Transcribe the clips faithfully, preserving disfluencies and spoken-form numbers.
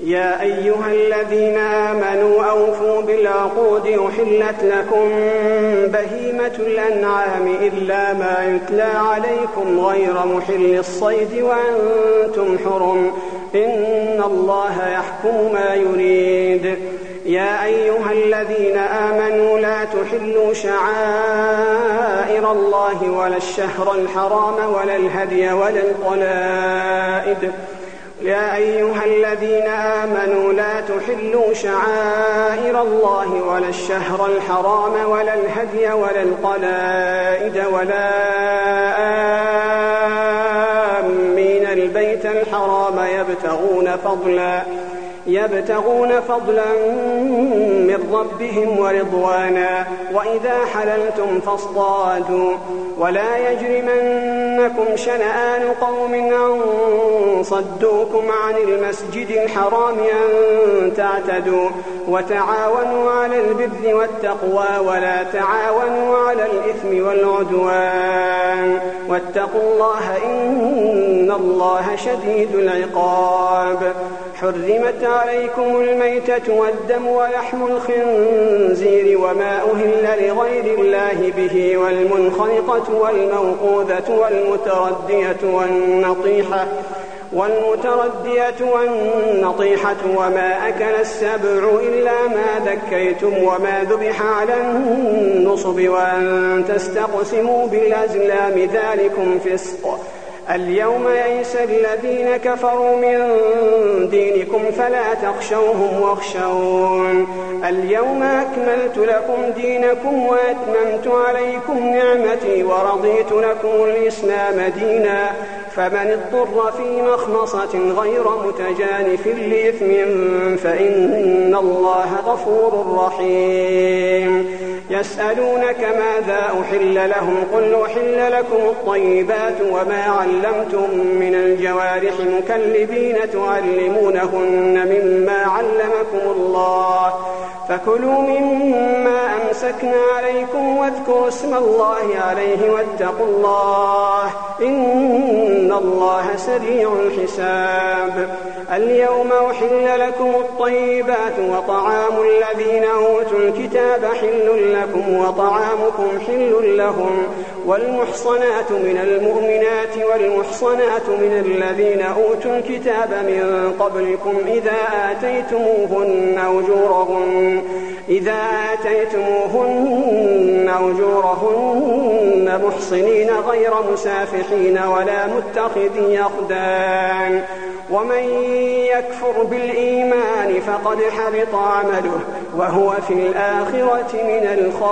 يا أيها الذين آمنوا أوفوا بالعقود أحلت لكم بهيمة الأنعام إلا ما يتلى عليكم غير محل الصيد وأنتم حرم إن الله يحكم ما يريد. يا أيها الذين آمنوا لا تحلوا شعائر الله ولا الشهر الحرام ولا الهدي ولا القلائد يا أيها الذين آمنوا لا تحلوا شعائر الله ولا الشهر الحرام ولا الهدي ولا القلائد ولا آمين البيت الحرام يبتغون فضلا يبتغون فضلا من ربهم ورضوانا وإذا حللتم فاصطادوا ولا يجرمنكم شنآن قوم أن صدوكم عن المسجد الحرام أن تعتدوا وتعاونوا على البر والتقوى ولا تعاونوا على الإثم والعدوان واتقوا الله إن الله شديد العقاب. حرمت عليكم الميتة والدم ولحم الخنزير وما أهل لغير الله به والمنخنقة والموقوذة والمتردية والنطيحة والمتردية والنطيحة وما أكل السبع إلا ما ذكيتم وما ذبح على النصب وأن تستقسموا بالأزلام ذلكم فسق. اليوم يئس الذين كفروا من دينكم فلا تخشوهم واخشون اليوم أكملت لكم دينكم وأتممت عليكم نعمتي ورضيت لكم الإسلام دينا فمن اضطر في مخمصة غير متجانف لإثم فإن الله غفور رحيم. يسألونك ماذا أحل لهم قل أحل لكم الطيبات وما علمتم من الجوارح مكلبين تعلمونهن مما علمكم الله فكلوا مما أمسكنا عليكم واذكروا اسم الله عليه واتقوا الله إن الله سريع الحساب. اليوم أحل لكم الطيبات وطعام الذين أوتوا الكتاب حل لكم وطعامكم حل لهم والمحصنات من المؤمنات والمحصنات من الذين أوتوا الكتاب من قبلكم إذا آتيتموهن أجورهن إذا آتيتموهن أجورهن محصنين غير مسافحين ولا متخذي أخدان ومن يكفر بالإيمان فقد حبط عمله وهو في الآخرة من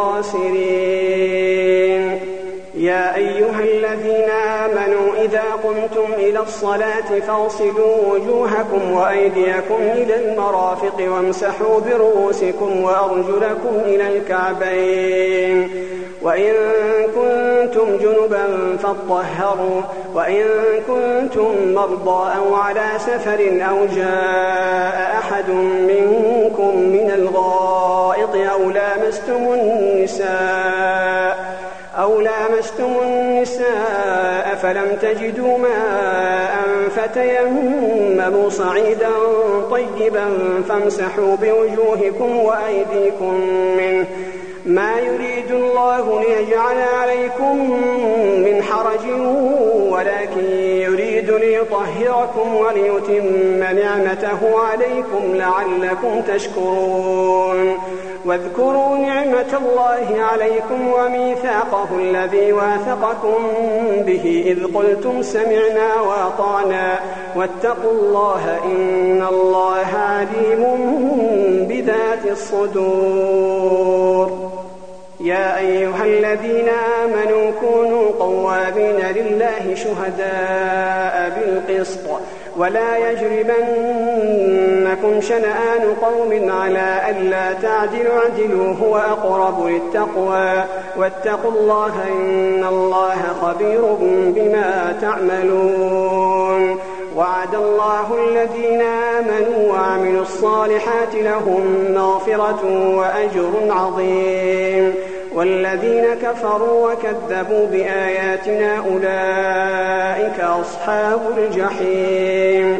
الخاسرين. يا أيها الذين آمنوا إذا قمتم إلى الصلاة فاغسلوا وجوهكم وأيديكم إلى المرافق وامسحوا برؤوسكم وأرجلكم إلى الكعبين وإن كنتم جنبا فاطهروا وإن كنتم مرضى أو على سفر أو جاء أحد منكم من الغائط أو لامستم النساء أو لامستم النساء فلم تجدوا ماء فتيمموا صعيدا طيبا فامسحوا بوجوهكم وأيديكم منه ما يريد الله ليجعل عليكم من حرج ولكن يريد ليطهركم وليتم نعمته عليكم لعلكم تشكرون. واذكروا نعمة الله عليكم وميثاقه الذي واثقكم به إذ قلتم سمعنا وأطعنا واتقوا الله إن الله عليم بذات الصدور. يا أيها الذين آمنوا كونوا قوامين لله شهداء بالقسط ولا يجرمنكم شنآن قوم على ألا تعدلوا اعدلوا هو أقرب للتقوى واتقوا الله إن الله خبير بما تعملون. وعد الله الذين آمنوا وعملوا الصالحات لهم مغفرة وأجر عظيم والذين كفروا وكذبوا بآياتنا أولئك أصحاب الجحيم.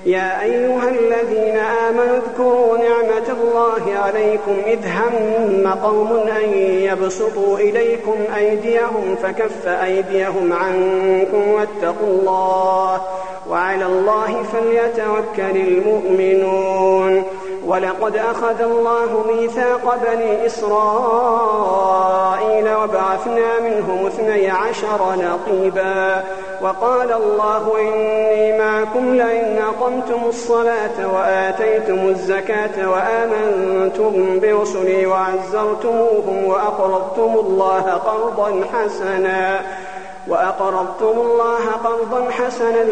يا أيها الذين آمنوا اذكروا نعمة الله عليكم إذ هم قوم أن يبسطوا إليكم أيديهم فكف أيديهم عنكم واتقوا الله وعلى الله فليتوكل المؤمنون. ولقد أخذ الله ميثاق بني إسرائيل وبعثنا منهم اثني عشر نقيبا وقال الله إني معكم لئن أقمتم الصلاة وآتيتم الزكاة وآمنتم برسلي وعزرتموهم وأقرضتم الله قرضا حسنا وأقرضتم الله قرضا حسنا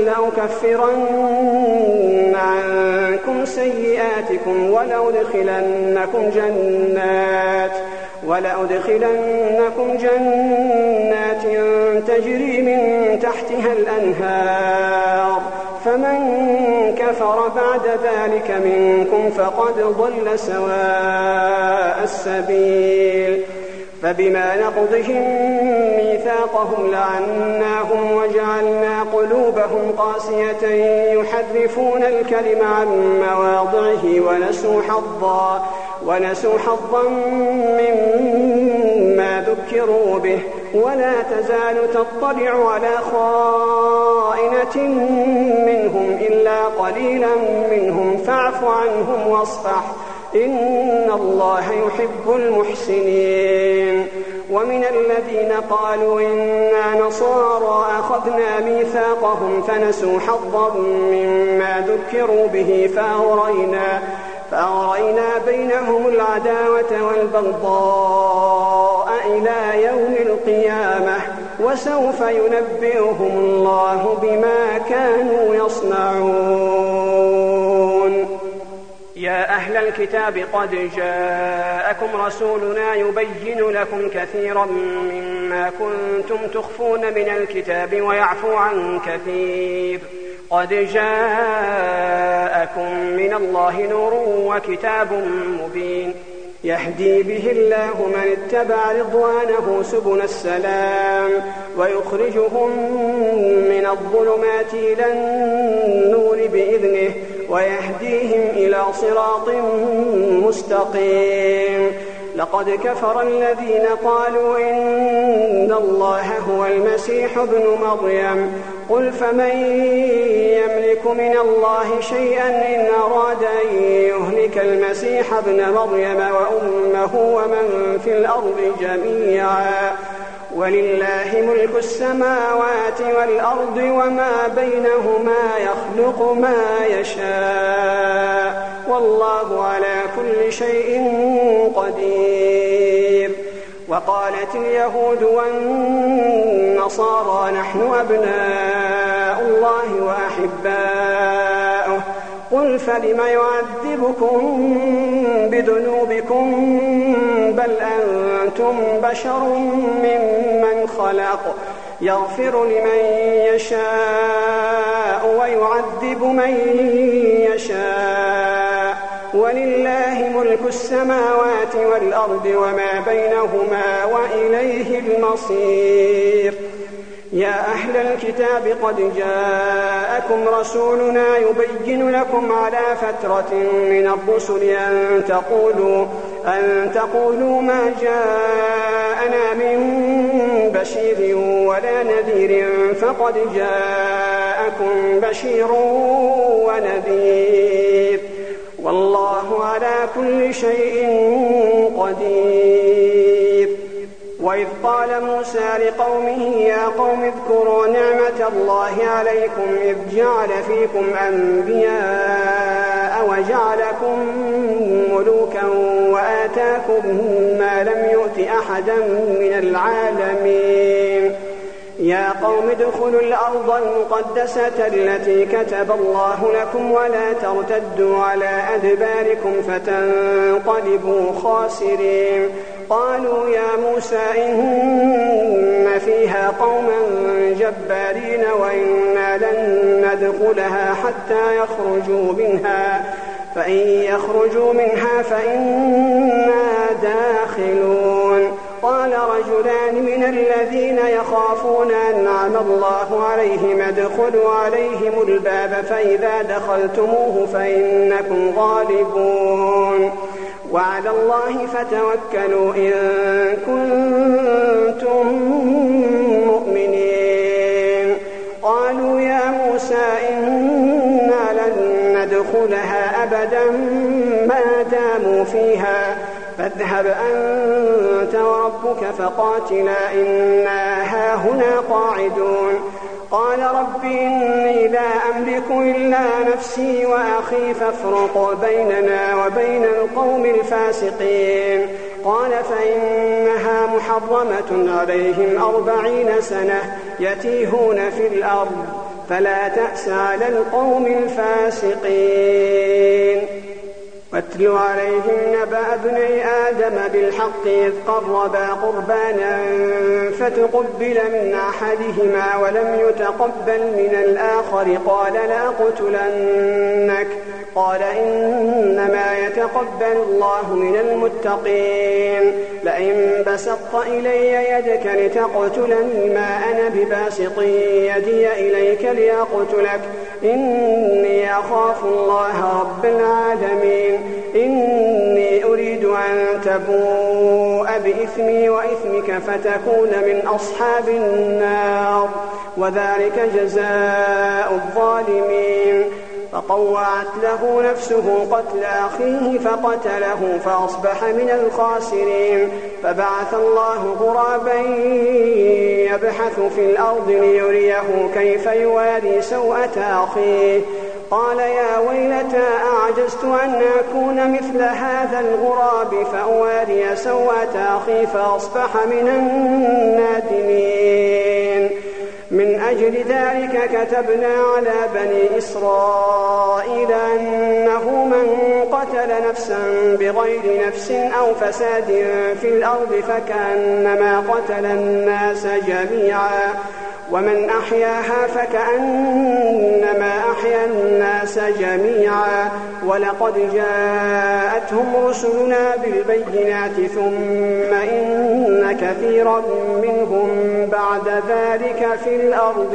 لأكفرن عنكم سيئاتكم ولأدخلنكم جنات ولأدخلنكم جنات تجري من تحتها الأنهار فمن كفر بعد ذلك منكم فقد ضل سواء السبيل. فبما نقضهم ميثاقهم لعناهم وجعلنا قلوبهم قاسية يحرفون الكلم عن مواضعه ونسوا حظا ونسوا حظا مما ذكروا به ولا تزال تطلع على خائنة منهم إلا قليلا منهم فاعف عنهم واصفح إن الله يحب المحسنين. ومن الذين قالوا إنا نصارى أخذنا ميثاقهم فنسوا حظا مما ذكروا به فأغرينا, فأغرينا بينهم العداوة والبغضاء إلى يوم القيامة وسوف ينبئهم الله بما كانوا يصنعون. يا أهل الكتاب قد جاءكم رسولنا يبين لكم كثيرا مما كنتم تخفون من الكتاب ويعفو عن كثير قد جاءكم من الله نور وكتاب مبين يهدي به الله من اتبع رضوانه سبل السلام ويخرجهم من الظلمات إلى النور بإذنه ويهديهم إلى صراط مستقيم. لقد كفر الذين قالوا إن الله هو المسيح ابن مريم قل فمن يملك من الله شيئا إن أراد أن يهلك المسيح ابن مريم وأمه ومن في الأرض جميعا ولله ملك السماوات والأرض وما بينهما يخلق ما يشاء والله على كل شيء قدير. وقالت اليهود والنصارى نحن أبناء الله وأحباؤه قل فلم يعذبكم بذنوبكم بل أنتم بشر ممن خلق يغفر لمن يشاء ويعذب من يشاء ولله ملك السماوات والأرض وما بينهما وإليه المصير. يا أهل الكتاب قد جاءكم رسولنا يبين لكم على فترة من الرسل أن تقولوا, أن تقولوا ما جاءنا من بشير ولا نذير فقد جاءكم بشير ونذير والله على كل شيء قدير. وإذ قال موسى لقومه يا قوم اذكروا نعمة الله عليكم إذ جعل فيكم أنبياء وجعلكم ملوكا وآتاكم ما لم يؤت أحدا من العالمين. يا قوم ادخلوا الأرض المقدسة التي كتب الله لكم ولا ترتدوا على أدباركم فتنقلبوا خاسرين. قالوا يا موسى إن فيها قوما جبارين وإنا لن ندخلها حتى يخرجوا منها فإن يخرجوا منها فإنا داخلون. قال قال رجلان من الذين يخافون أنعم الله عليهم ادخلوا عليهم الباب فإذا دخلتموه فإنكم غالبون وعلى الله فتوكلوا إن كنتم مؤمنين. قالوا يا موسى إنا لن ندخلها أبدا ما داموا فيها فاذهب أنت وربك فقاتلا إنا هاهنا قاعدون. قال رب إني لا أملك إلا نفسي وأخي فافرق بيننا وبين القوم الفاسقين. قال فإنها محرمة عليهم أربعين سنة يتيهون في الأرض فلا تأس على القوم الفاسقين. واتل عليهم نبأ ابني آدم بالحق إذ قربا قربانا فتقبل من أحدهما ولم يتقبل من الآخر قال لأقتلنك قال إنما يتقبل الله من المتقين. لئن بسطت إلي يدك لتقتلني ما أنا بباسط يدي إليك لأقتلك إني أخاف الله رب العالمين. إني أريد أن تبوء بإثمي وإثمك فتكون من أصحاب النار وذلك جزاء الظالمين. فطوعت له نفسه قتل أخيه فقتله فأصبح من الخاسرين. فبعث الله غرابا يبحث في الأرض ليريه كيف يواري سوءة أخيه قال يا ويلتى أعجزت أن أكون مثل هذا الغراب فأواري سوءة أخي فأصبح من النادمين. من أجل ذلك كتبنا على بني إسرائيل أنه من قتل نفسا بغير نفس أو فساد في الأرض فكأنما قتل الناس جميعا ومن أحياها فكأنما أحيا الناس جميعا. ولقد جاءتهم رسلنا بالبينات ثم إن كثيرا منهم بعد ذلك في الأرض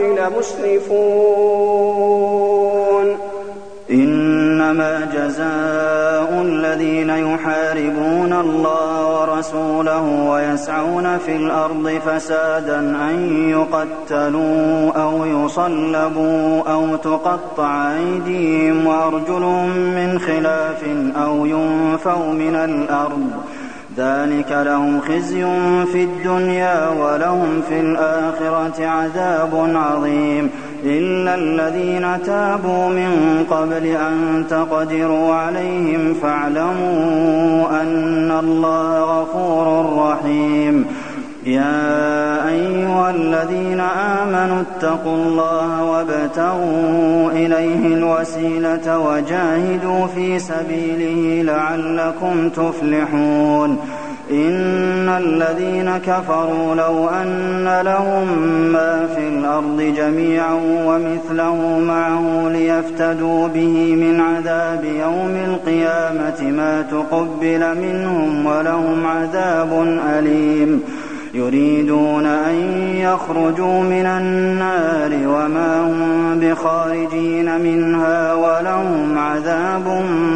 لمسرفون. إنما جزاء الذين يحاربون الله ورسوله ويسعون في الأرض فسادا أن يقتلوا أو يصلبوا أو تقطع أيديهم وأرجلهم من خلاف أو ينفوا من الأرض ذلك لهم خزي في الدنيا ولهم في الآخرة عذاب عظيم. إلا الذين تابوا من قبل أن تقدروا عليهم فاعلموا أن الله غفور رحيم. يا أيها الذين آمنوا اتقوا الله وابتغوا إليه الوسيلة وجاهدوا في سبيله لعلكم تفلحون. إن الذين كفروا لو أن لهم ما في الأرض جميعا ومثله معه ليفتدوا به من عذاب يوم القيامة ما تقبل منهم ولهم عذاب أليم. يريدون أن يخرجوا من النار وما هم بخارجين منها ولهم عذاب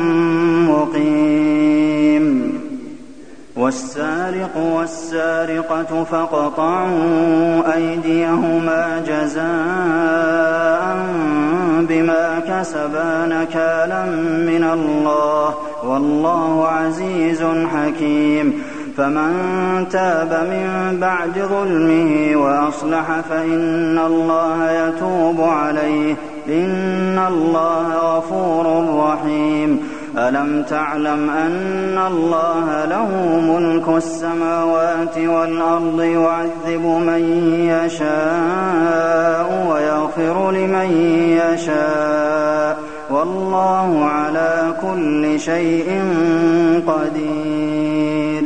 مقيم. والسارق والسارقة فاقطعوا أيديهما جزاء بما كسبا نكالا من الله والله عزيز حكيم. فمن تاب من بعد ظلمه وأصلح فإن الله يتوب عليه إن الله غفور رحيم. ألم تعلم أن الله له ملك السماوات والأرض يعذب من يشاء ويغفر لمن يشاء والله على كل شيء قدير.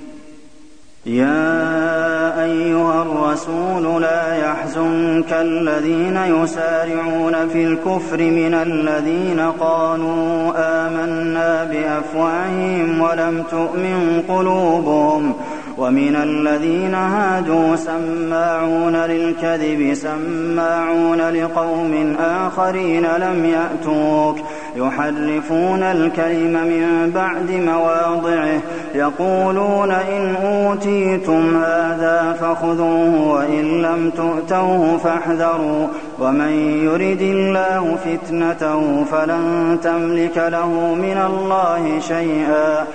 يا أيها الرسول لا يحزنك الذين يسارعون في الكفر من الذين قالوا آمنا بأفواههم ولم تؤمن قلوبهم ومن الذين هادوا سماعون للكذب سماعون لقوم آخرين لم يأتوك يحرفون الكلم من بعد مواضعه يقولون إن أوتيتم هذا فخذوه وإن لم تؤتوه فاحذروا ومن يرد الله فتنته فلن تملك له من الله شيئا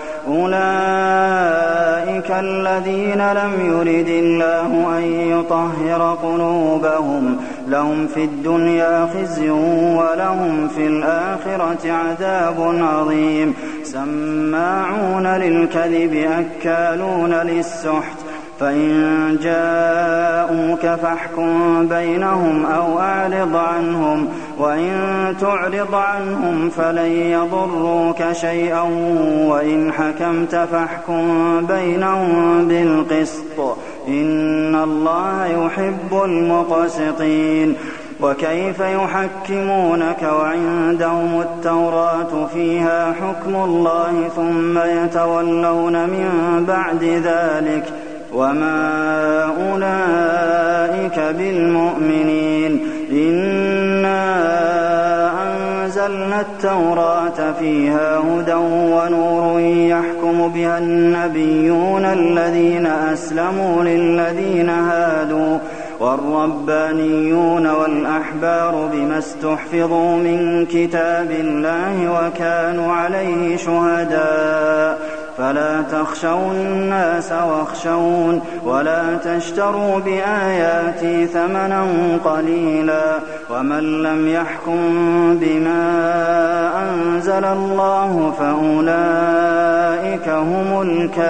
أولئك الذين لم يرد الله أن يطهر قلوبهم لهم في الدنيا خزي ولهم في الآخرة عذاب عظيم سماعون للكذب أكالون للسحت فإن جاءوك فاحكم بينهم أو أعرض عنهم وإن تعرض عنهم فلن يضروك شيئا وإن حكمت فاحكم بينهم بالقسط إن الله يحب المقسطين وكيف يحكمونك وعندهم التوراة فيها حكم الله ثم يتولون من بعد ذلك وما أولئك بالمؤمنين إنا أنزلنا التوراة فيها هدى ونور يحكم بها النبيون الذين أسلموا للذين هادوا والربانيون والأحبار بما استحفظوا من كتاب الله وكانوا عليه شهداء فلا تخشوا الناس واخشون ولا تشتروا بآياتي ثمنا قليلا ومن لم يحكم بما أنزل الله فأولئك هم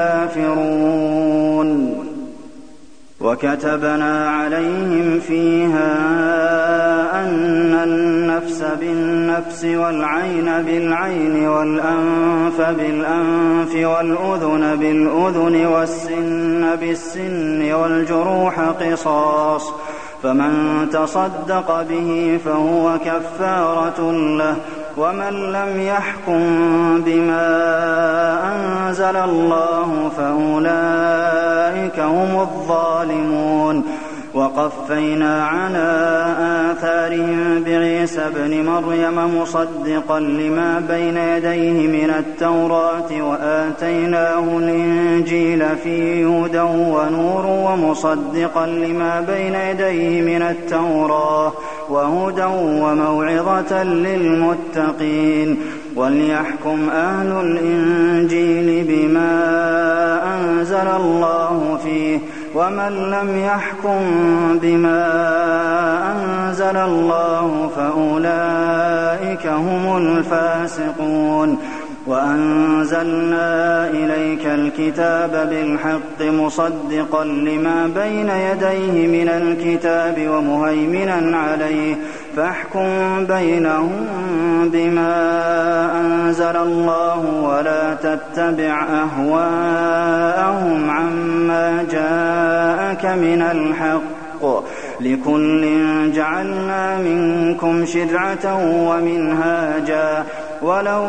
الكافرون وكتبنا عليهم فيها أن النفس بالنفس والعين بالعين والأنف بالأنف والأذن بالأذن والسن بالسن والجروح قصاص فمن تصدق به فهو كفارة له ومن لم يحكم بما أنزل الله فأولئك هم الظالمون وقفينا على آثارهم بعيسى ابن مريم مصدقا لما بين يديه من التوراة وآتيناه الإنجيل فيه هدى ونور ومصدقا لما بين يديه من التوراة وهدى وموعظة للمتقين وليحكم أهل الإنجيل بما أنزل الله فيه ومن لم يحكم بما أنزل الله فأولئك هم الفاسقون وأنزلنا إليك الكتاب بالحق مصدقا لما بين يديه من الكتاب ومهيمنا عليه فاحكم بينهم بما أنزل الله ولا تتبع أهواءهم عما جاءك من الحق لكل جعلنا منكم شرعة ومنهاجا ولو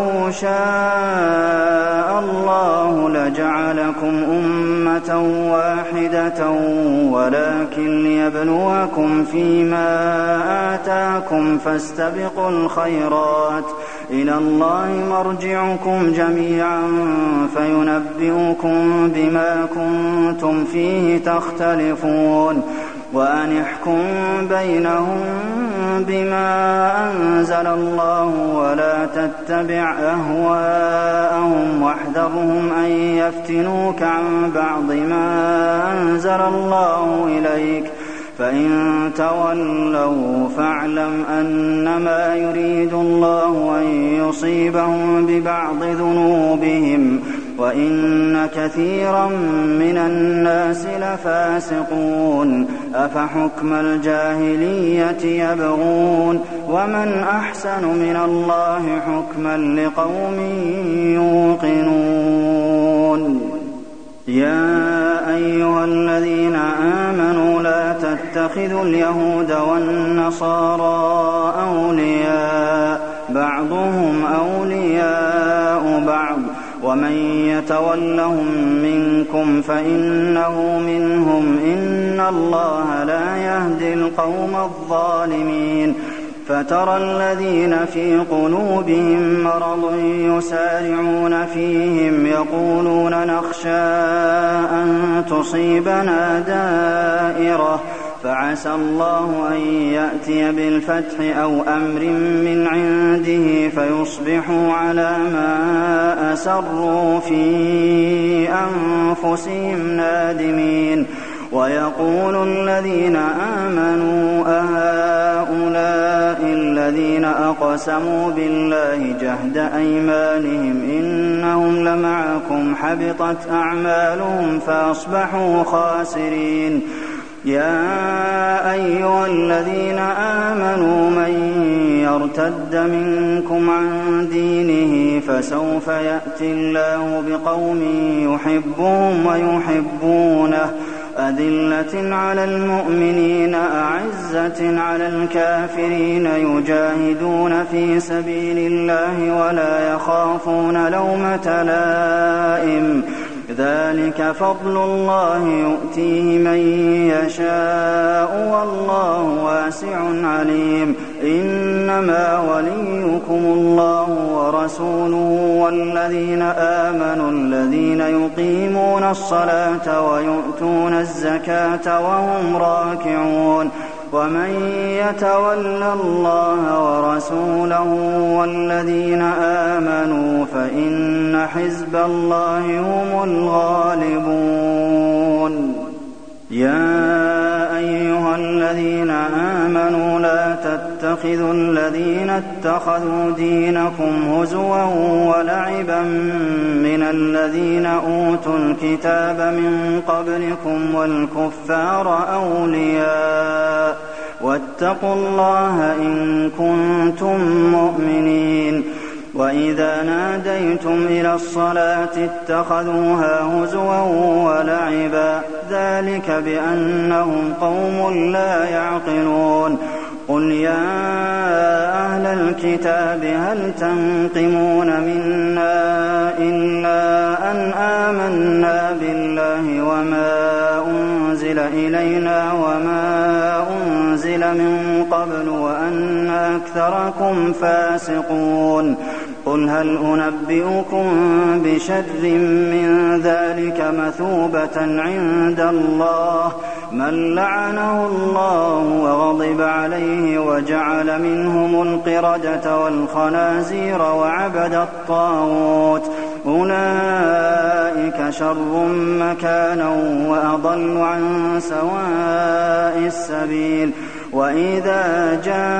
شاء الله لجعلكم أمة واحدة ولكن ليبلوكم فيما آتاكم فاستبقوا الخيرات إلى الله مرجعكم جميعا فينبئكم بما كنتم فيه تختلفون وأن احكم بينهم بما أنزل الله ولا تتبع أهواءهم واحذرهم أن يفتنوك عن بعض ما أنزل الله إليك فإن تولوا فاعلم أنما يريد الله أن يصيبهم ببعض ذنوبهم وإن كثيرا من الناس لفاسقون أفحكم الجاهلية يبغون ومن أحسن من الله حكما لقوم يوقنون يا أيها الذين آمنوا لا تتخذوا اليهود والنصارى أولياء بعضهم أولياء بعض ومن يتولهم منكم فإنه منهم إن الله لا يهدي القوم الظالمين فترى الذين في قلوبهم مرض يسارعون فيهم يقولون نخشى أن تصيبنا دائرة فعسى الله أن يأتي بالفتح أو أمر من عنده فيصبحوا على ما أسروا في أنفسهم نادمين ويقول الذين آمنوا أهؤلاء الذين أقسموا بالله جهد أيمانهم إنهم لمعكم حبطت أعمالهم فأصبحوا خاسرين يا أيها الذين آمنوا من يرتد منكم عن دينه فسوف يأتي الله بقوم يحبهم ويحبونه أذلة على المؤمنين أعزة على الكافرين يجاهدون في سبيل الله ولا يخافون لومة لائم ذلك فضل الله يؤتيه من يشاء والله واسع عليم إنما وليكم الله ورسوله والذين آمنوا الذين يقيمون الصلاة ويؤتون الزكاة وهم راكعون ومن يتول الله ورسوله والذين آمنوا فإن حزب الله هم الغالبون يا أيها الذين آمنوا لا تتخذوا الذين اتخذوا دينكم هزوا ولعبا من الذين أوتوا الكتاب من قبلكم والكفار أولياء واتقوا الله إن كنتم مؤمنين وإذا ناديتم إلى الصلاة اتخذوها هزوا ولعبا ذلك بأنهم قوم لا يعقلون قل يا أهل الكتاب هل تنقمون منا إلا أن آمنا بالله وما أنزل إلينا وما أنزل من قبل وأن أكثركم فاسقون قل هل أنبئكم بشر من ذلك مثوبة عند الله من لعنه الله وغضب عليه وجعل منهم القردة والخنازير وعبد الطاغوت أولئك شر مكانا وأضل عن سواء السبيل وإذا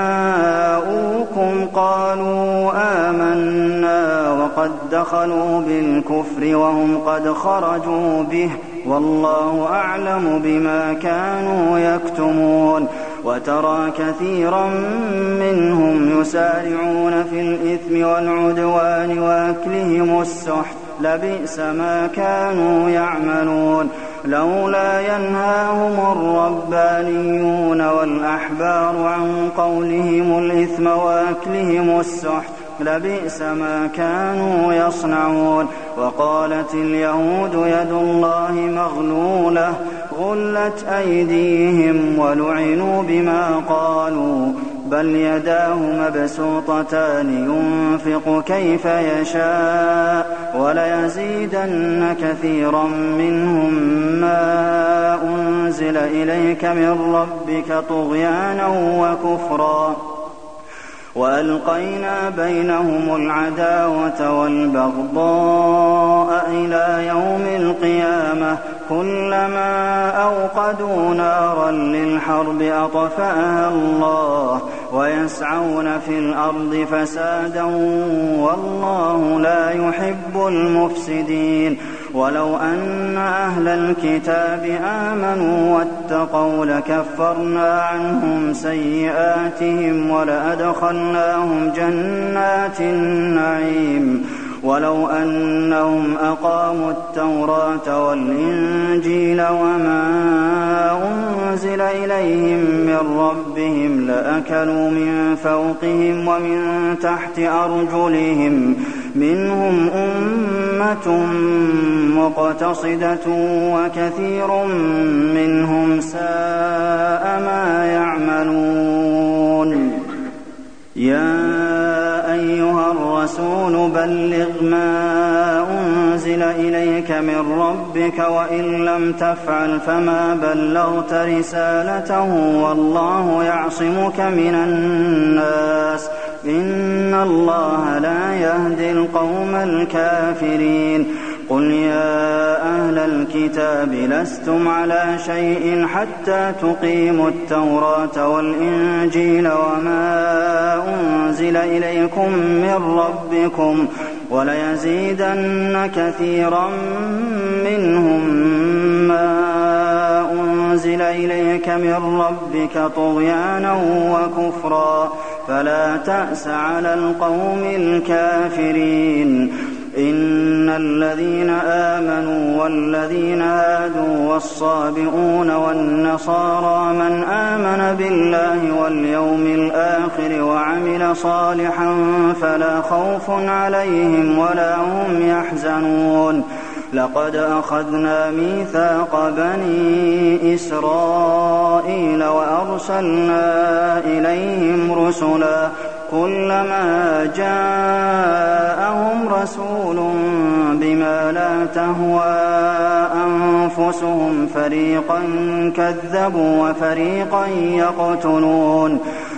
جاءوكم قالوا آمنا وقد دخلوا بالكفر وهم قد خرجوا به والله أعلم بما كانوا يكتمون وترى كثيرا منهم يسارعون في الإثم والعدوان وأكلهم السحت لبئس ما كانوا يعملون لولا ينهاهم الربانيون والأحبار عن قولهم الإثم وأكلهم السحت لبئس ما كانوا يصنعون وقالت اليهود يد الله مغلولة غلت أيديهم ولعنوا بما قالوا بل يداه مبسوطتان ينفق كيف يشاء وليزيدن كثيرا منهم ما أنزل إليك من ربك طغيانا وكفرا وألقينا بينهم العداوة والبغضاء إلى يوم القيامة كلما أوقدوا نارا للحرب أطفأها الله ويسعون في الأرض فسادا والله لا يحب المفسدين ولو أن أهل الكتاب آمنوا واتقوا لكفرنا عنهم سيئاتهم ولأدخلناهم جنات النعيم ولو أنهم أقاموا التوراة والإنجيل وما أنزل إليهم من ربهم لأكلوا من فوقهم ومن تحت أرجلهم منهم أمة أمة مقتصدة وكثير منهم ساء ما يعملون يا أيها الرسول بلغ ما أنزل إليك من ربك وإن لم تفعل فما بلغت رسالته والله يعصمك من الناس إن الله لا يهدي القوم الكافرين قل يا أهل الكتاب لستم على شيء حتى تقيموا التوراة والإنجيل وما أنزل إليكم من ربكم وليزيدن كثيرا منهم ما أنزل إليك من ربك طغيانا وكفرا فلا تأس على القوم الكافرين إن الذين آمنوا والذين هادوا والصابئون والنصارى من آمن بالله واليوم الآخر وعمل صالحا فلا خوف عليهم ولا هم يحزنون لقد أخذنا ميثاق بني إسرائيل وأرسلنا إليهم رسلا كلما جاءهم رسول بما لا تهوى أنفسهم فريقا كذبوا وفريقا يقتلون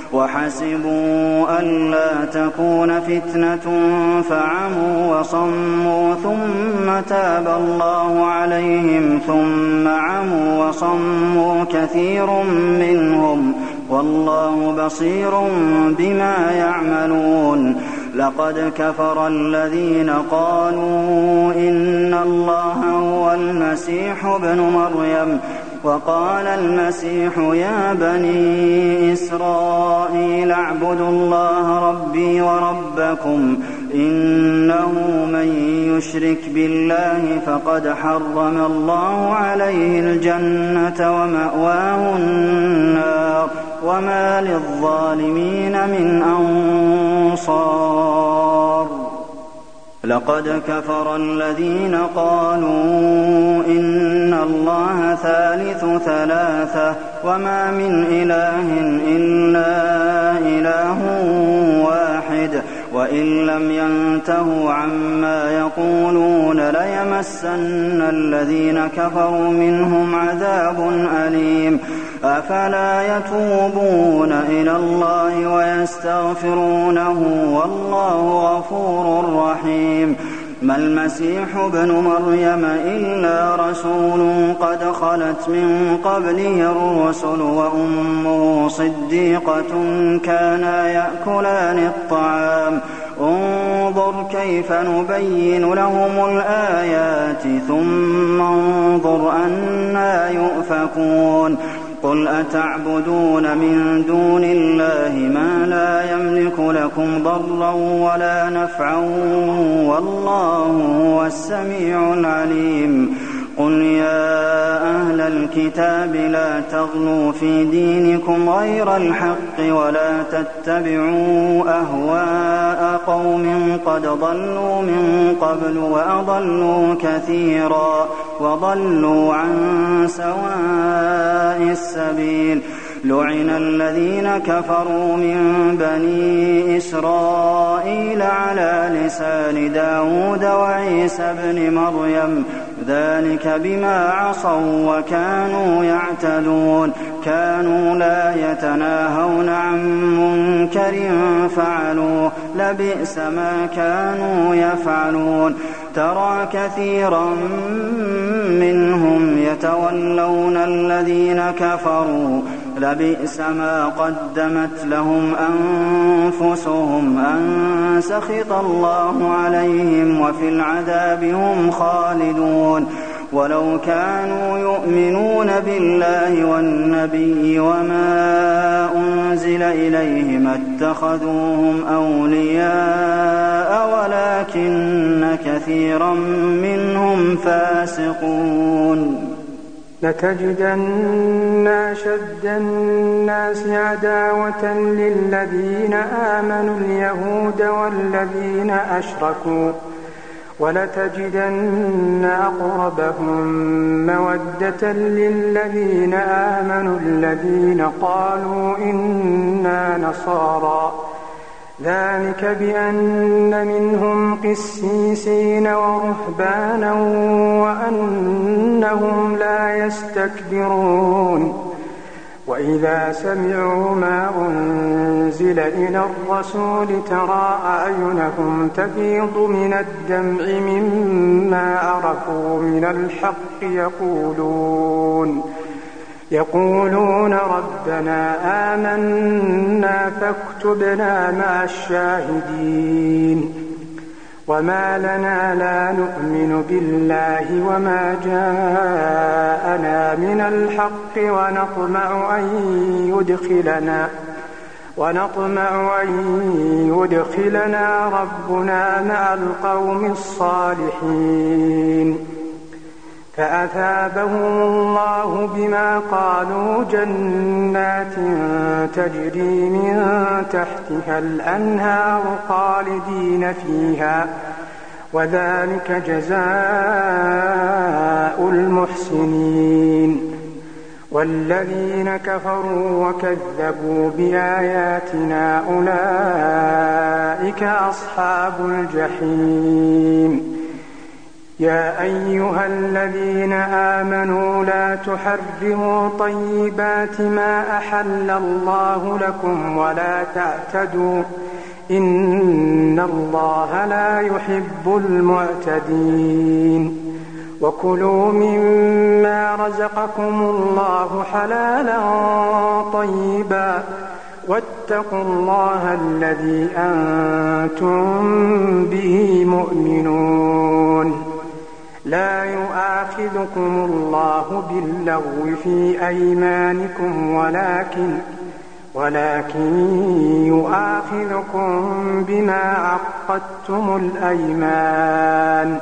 وحسبوا ألا تكون فتنة فعموا وصموا ثم تاب الله عليهم ثم عموا وصموا كثير منهم والله بصير بما يعملون لقد كفر الذين قالوا إن الله هو المسيح ابن مريم وقال المسيح يا بني إسرائيل اعبدوا الله ربي وربكم إنه من يشرك بالله فقد حرم الله عليه الجنة ومأواه النار وما للظالمين من أنصار لقد كفر الذين قالوا إن الله ثالث ثلاثة وما من إله إلا إله واحد وإن لم ينتهوا عما يقولون ليمسن الذين كفروا منهم عذاب أليم أفلا يتوبون إلى الله ويستغفرونه والله غفور رحيم ما المسيح ابن مريم إلا رسول قد خلت من قبله الرسل وأمه صديقة كانا يأكلان الطعام انظر كيف نبين لهم الآيات ثم انظر أنى يؤفكون قل أتعبدون من دون الله ما لا يملك لكم ضرا ولا نفعا والله هو السميع العليم قل يا أهل الكتاب لا تغلوا في دينكم غير الحق ولا تتبعوا أهواء قوم قد ضلوا من قبل وأضلوا كثيرا وضلوا عن سواء السبيل لعن الذين كفروا من بني إسرائيل على لسان داود وعيسى بن مريم ذلك بما عصوا وكانوا يعتدون كانوا لا يتناهون عن منكر فعلوه لبئس ما كانوا يفعلون ترى كثيرا منهم يتولون الذين كفروا لبئس ما قدمت لهم أنفسهم أن سخط الله عليهم وفي العذاب هم خالدون ولو كانوا يؤمنون بالله والنبي وما أنزل إليه ما اتخذوهم أولياء ولكن كثيرا منهم فاسقون لتجدن أشد الناس عداوة للذين آمنوا اليهود والذين أشركوا ولتجدن أقربهم مودة للذين آمنوا الذين قالوا إنا نصارى، ذلك بأن منهم قسيسين ورهبانا وأنهم لا يستكبرون. وإذا سمعوا ما أنزل إلى الرسول ترى أعينهم تفيض من الدمع مما عرفوا من الحق يقولون يقولون ربنا آمنا فاكتبنا مع الشاهدين. وما لنا لا نؤمن بالله وما جاءنا من الحق ونطمع أن يدخلنا ونطمع أن يدخلنا ربنا مع القوم الصالحين. فأثابهم الله بما قالوا جنات تجري من تحتها الأنهار خالدين فيها، وذلك جزاء المحسنين. والذين كفروا وكذبوا بآياتنا أولئك أصحاب الجحيم. يا أيها الذين آمنوا لا تحرموا طيبات ما أحل الله لكم ولا تعتدوا إن الله لا يحب المعتدين. وكلوا مما رزقكم الله حلالا طيبا واتقوا الله الذي أنتم به مؤمنون. لا يؤاخذكم الله باللغو في أيمانكم ولكن ولكن يؤاخذكم بما عقدتم الأيمان،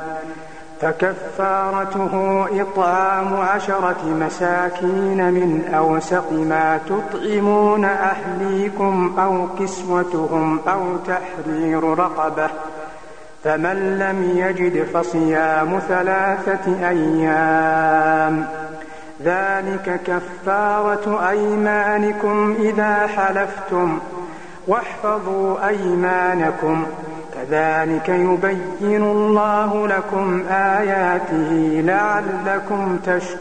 فكفارته إطعام عشرة مساكين من أوسط ما تطعمون أهليكم أو كسوتهم أو تحرير رقبة، فمن لم يجد فصيام ثلاثة أيام، ذلك كفارة أيمانكم إذا حلفتم، واحفظوا أيمانكم، كذلك يبين الله لكم آياته لعلكم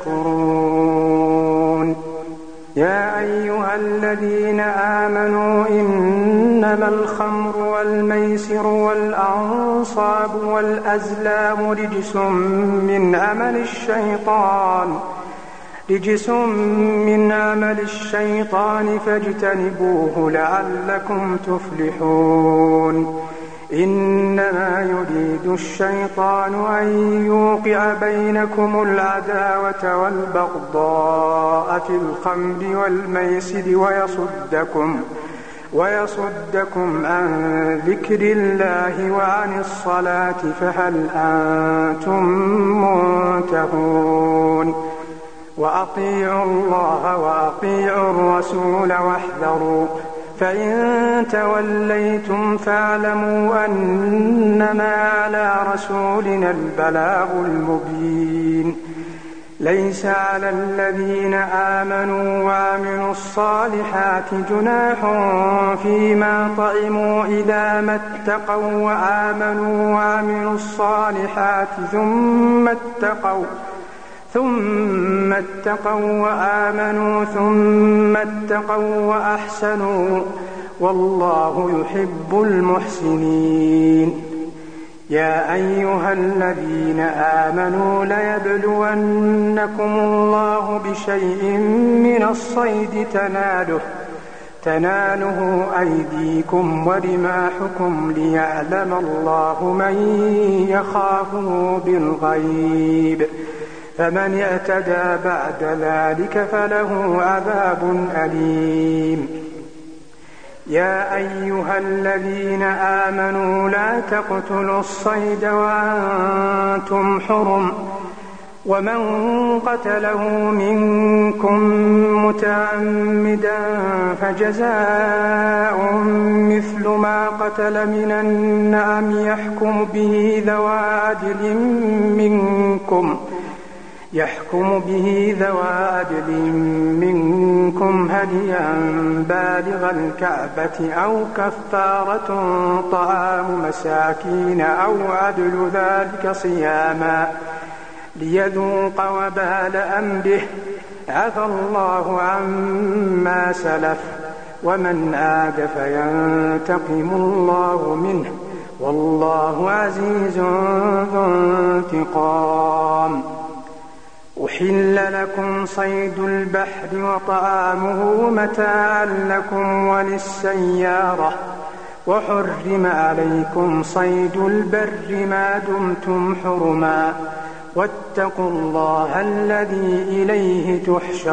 تشكرون. يا أيها الذين آمنوا إنما الخمر والميسر والأنصاب والأزلام رجس من عمل الشيطان رجس من عمل الشيطان فاجتنبوه لعلكم تفلحون. إنما يريد الشيطان أن يوقع بينكم العداوة والبغضاء في الخمر والميسر ويصدكم ويصدكم عن ذكر الله وعن الصلاة فهل أنتم منتهون. وأطيعوا الله وأطيعوا الرسول واحذروا، فإن توليتم فاعلموا أنما على رسولنا البلاغ المبين. ليس على الذين آمنوا وعملوا الصالحات جناح فيما طعموا إذا ما اتقوا وآمنوا وعملوا الصالحات ثم اتقوا ثم اتقوا وآمنوا ثم اتقوا وأحسنوا والله يحب المحسنين. يا أيها الذين آمنوا ليبلونكم الله بشيء من الصيد تناله تناله أيديكم ورماحكم ليعلم الله من يخافه بالغيب، فمن اعتدى بعد ذلك فله عذاب أليم. يا أيها الذين آمنوا لا تقتلوا الصيد وأنتم حرم ومن قتله منكم متعمدا فجزاء مثل ما قتل من النعم يحكم به ذوى عدل منكم يحكم به ذوى عدل منكم هديا بالغ الكعبة أو كفارة طعام مساكين أو عدل ذلك صياما ليذوق وبال أمره عفى الله عما سلف ومن عاد فينتقم الله منه والله عزيز ذو انتقام. أحل لكم صيد البحر وطعامه متاعا لكم وللسيارة وحرم عليكم صيد البر ما دمتم حرما واتقوا الله الذي إليه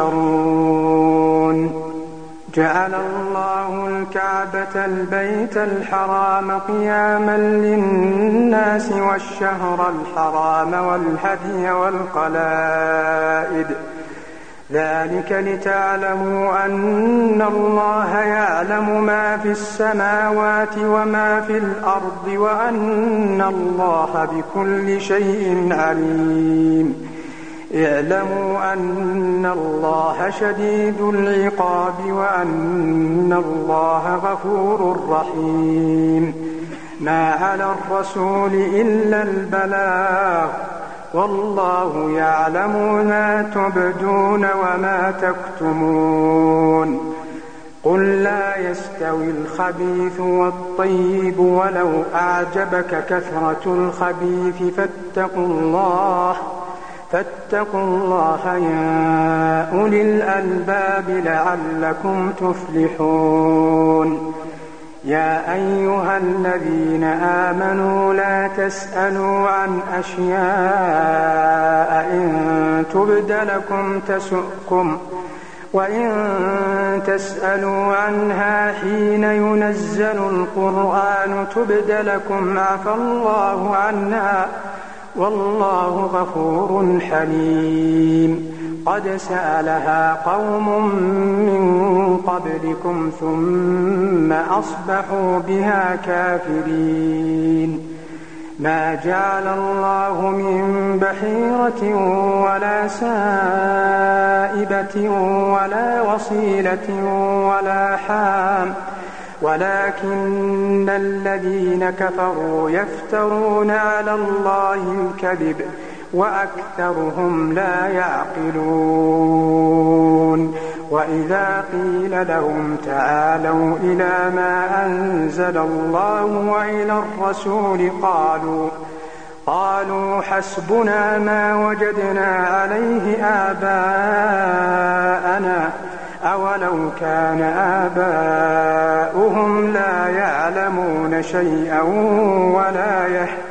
تحشرون. جعل الله الكعبة البيت الحرام قياما للناس والشهر الحرام والهدي والقلائد ذلك لتعلموا أن الله يعلم ما في السماوات وما في الأرض وأن الله بكل شيء عليم. اعلموا أن الله شديد العقاب وأن الله غفور رحيم. ما على الرسول إلا البلاغ والله يعلم ما تبدون وما تكتمون. قل لا يستوي الخبيث والطيب ولو أعجبك كثرة الخبيث فاتقوا الله فاتقوا الله يا أولي الألباب لعلكم تفلحون. يا أيها الذين آمنوا لا تسألوا عن أشياء إن تبد لكم تسؤكم وإن تسألوا عنها حين ينزل القرآن تبد لكم عفى الله عنها والله غفور حليم. قد سألها قوم من قبلكم ثم أصبحوا بها كافرين. ما جعل الله من بحيرة ولا سائبة ولا وصيلة ولا حام ولكن الذين كفروا يفترون على الله الكذب وأكثرهم لا يعقلون. وإذا قيل لهم تعالوا إلى ما أنزل الله وإلى الرسول قالوا قالوا حسبنا ما وجدنا عليه آباءنا أولو كان آباؤهم لا يعلمون شيئا ولا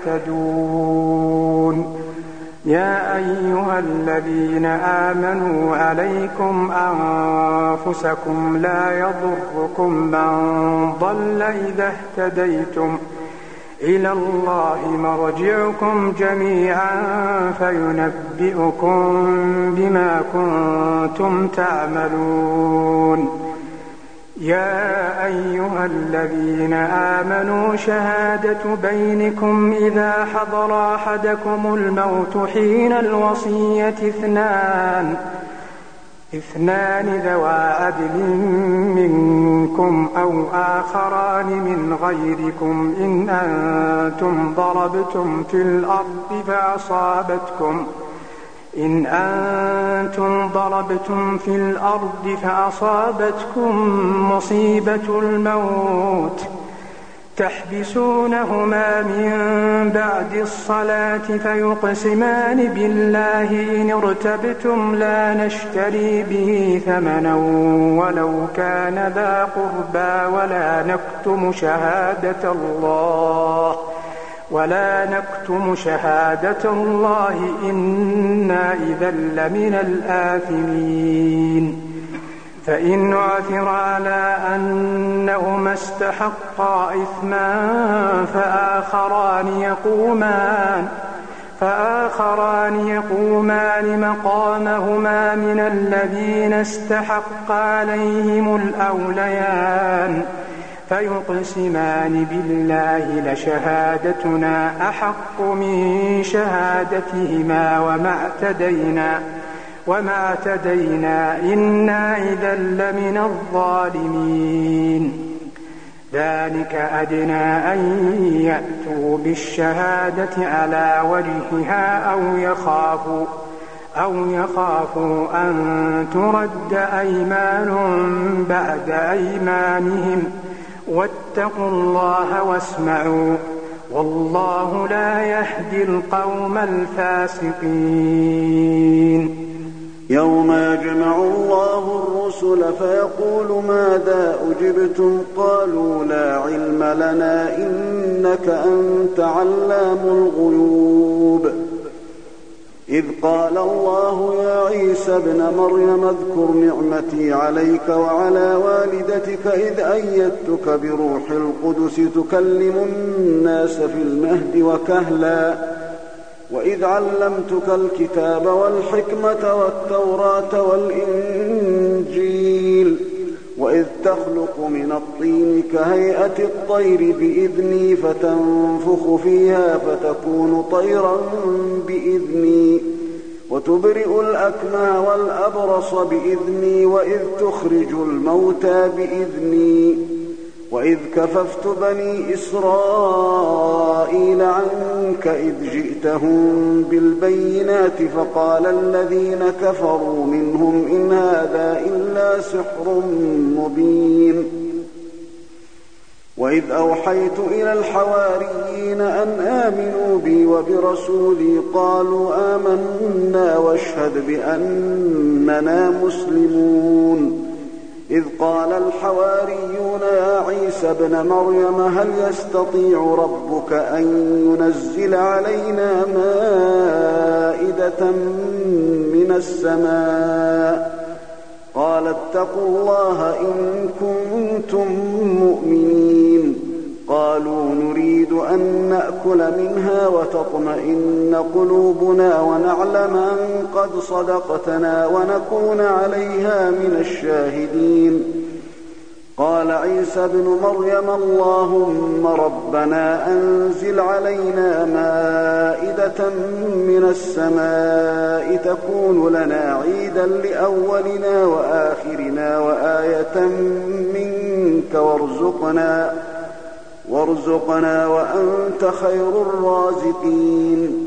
يهتدون. يا أيها الذين آمنوا عليكم أنفسكم لا يضركم من ضل إذا اهتديتم إلى الله مرجعكم جميعا فينبئكم بما كنتم تعملون. يا أيها الذين آمنوا شهادة بينكم إذا حضر أحدكم الموت حين الوصية اثنان اثنان ذوى عدل منكم أو آخران من غيركم إن أنتم ضربتم في الأرض فأصابتكم إن أنتم ضربتم في الأرض فأصابتكم مصيبة الموت تحبسونهما من بعد الصلاة فيقسمان بالله إن ارتبتم لا نشتري به ثمنا ولو كان ذا قربى ولا نكتم شهادة الله ولا نكتم شهادة الله إنا إذا لمن الآثمين. فإن عثر على أنهما استحقا إثما فآخران يقومان فآخران يقومان مقامهما من الذين استحق عليهم الأوليان فيقسمان بالله لشهادتنا أحق من شهادتهما وما اعتدينا وما اعتدينا إنا إذا لمن الظالمين. ذلك أدنى أن يأتوا بالشهادة على وجهها أو يخافوا أو يخافوا أن ترد أيمان بعد أيمانهم واتقوا الله واسمعوا والله لا يهدي القوم الفاسقين. يوم يجمع الله الرسل فيقول ماذا أجبتم قالوا لا علم لنا إنك أنت علام الغيوب. إذ قال الله يا عيسى ابن مريم اذكر نعمتي عليك وعلى والدتك إذ أيدتك بروح القدس تكلم الناس في المهد وكهلا وإذ علمتك الكتاب والحكمة والتوراة والإنجيل وإذ تخلق من الطين كهيئة الطير بإذني فتنفخ فيها فتكون طيرا بإذني وتبرئ الأكمى والأبرص بإذني وإذ تخرج الموتى بإذني وإذ كففت بني إسرائيل عنك إذ جئتهم بالبينات فقال الذين كفروا منهم إن هذا إلا سحر مبين. وإذ أوحيت إلى الحواريين أن آمنوا بي وبرسولي قالوا آمنا واشهد بأننا مسلمون. إذ قال الحواريون يا عيسى ابن مريم هل يستطيع ربك أن ينزل علينا مائدة من السماء قال اتقوا الله إن كنتم مؤمنين. قالوا نريد أن نأكل منها وتطمئن قلوبنا ونعلم أن قد صدقتنا ونكون عليها من الشاهدين. قال عيسى ابن مريم اللهم ربنا أنزل علينا مائدة من السماء تكون لنا عيدا لأولنا وآخرنا وآية منك وارزقنا وارزقنا وأنت خير الرازقين.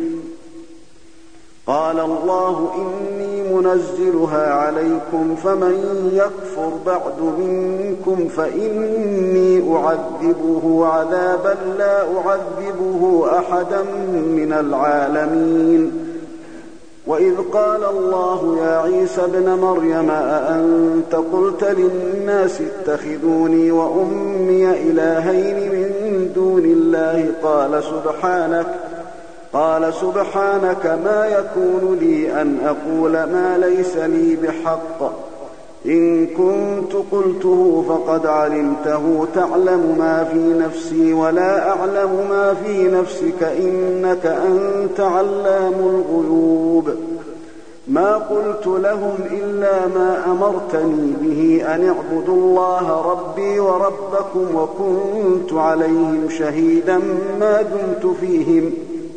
قال الله إني منزلها عليكم فمن يكفر بعد منكم فإني أعذبه عذابا لا أعذبه أحدا من العالمين. وإذ قال الله يا عيسى ابن مريم أأنت قلت للناس اتخذوني وأمي إلهين من دون الله قال سبحانك قال سبحانك ما يكون لي أن أقول ما ليس لي بحق إن كنت قلته فقد علمته تعلم ما في نفسي ولا أعلم ما في نفسك إنك أنت علام الغيوب. ما قلت لهم إلا ما أمرتني به أن اعبدوا الله ربي وربكم وكنت عليهم شهيدا ما دمت فيهم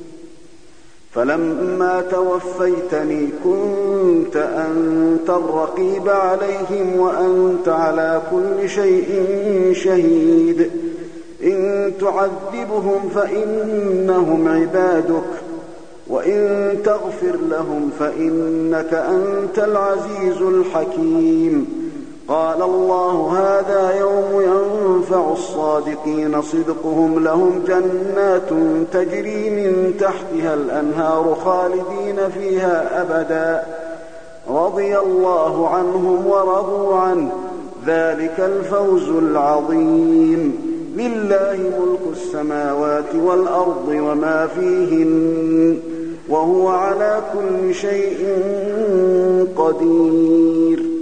فلما توفيتني كنت أنت الرقيب عليهم وأنت على كل شيء شهيد. إن تعذبهم فإنهم عبادك وإن تغفر لهم فإنك أنت العزيز الحكيم. قال الله هذا يوم ينفع الصادقين صدقهم لهم جنات تجري من تحتها الأنهار خالدين فيها أبدا رضي الله عنهم ورضوا عنه ذلك الفوز العظيم. لله ملك السماوات والأرض وما فيهن وهو على كل شيء قدير.